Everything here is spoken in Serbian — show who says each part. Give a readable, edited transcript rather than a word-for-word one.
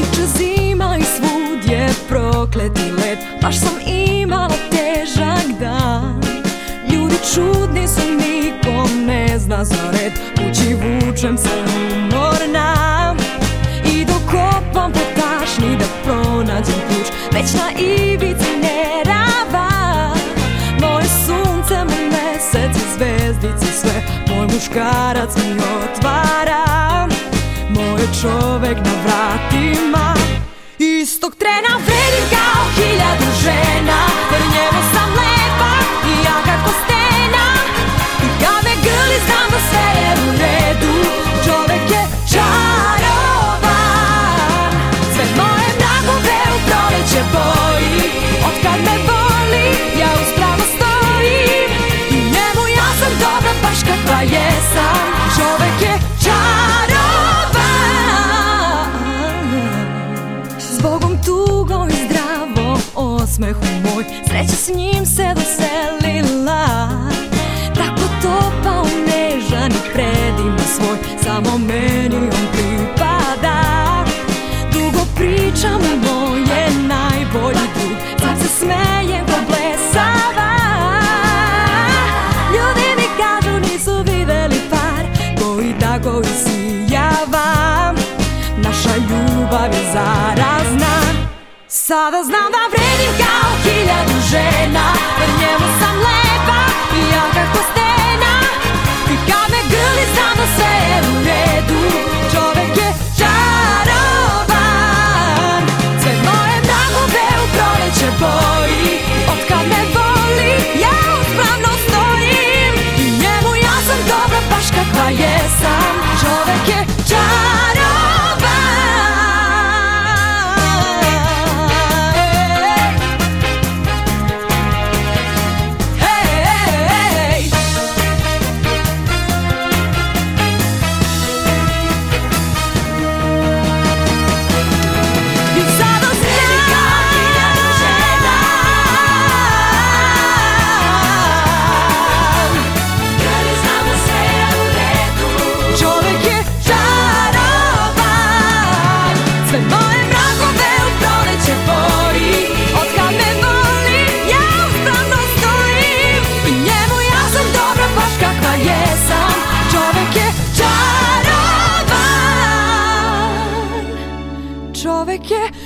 Speaker 1: Teče zima i svud je prokleti led. Baš sam imala težak dan. Ljudi čudni su, nikom ne zna za red. Kući vučem se umorna i dok kopam po tašni da pronađem ključ, već na ivici nerava. Moje sunce, moj mesec i zvezdice sve, moj muškarac mi otvara, moj čovek na vratima. Istog trena vredim kao 1000 žena, jer njemu sam lepa i jaka ko stena. I kad me grli znam da sve je u redu, čovek je čarovan. Sve moje mrakove u proleće boji, otkad me voli ja uspravno stojim. I njemu ja sam dobra baš kakva jesam, čovek je čarovan. Zbogom, tugom i zdravom osmehu moj, sreća s njim se doselila. Tako topao, nežan i predivan svoj, samo meni on pripada. Dugo pričam, moj je najbolji drug, sad se smejem ko blesava. Ljudi mi kažu nisu videli par koji tako isijava. Naša ljubav je zarazna. Sada znam da vredim kao 1000 žena, jer njemu sam lepa i jaka ko stena. I kad me grli znam da sve je u redu, čovek je čarovan. Sve moje mrakove u proleće boji, otkad me voli ja uspravno stojim. I njemu ja sam dobra baš kakva jesam, čovek je čarovan. Čovek je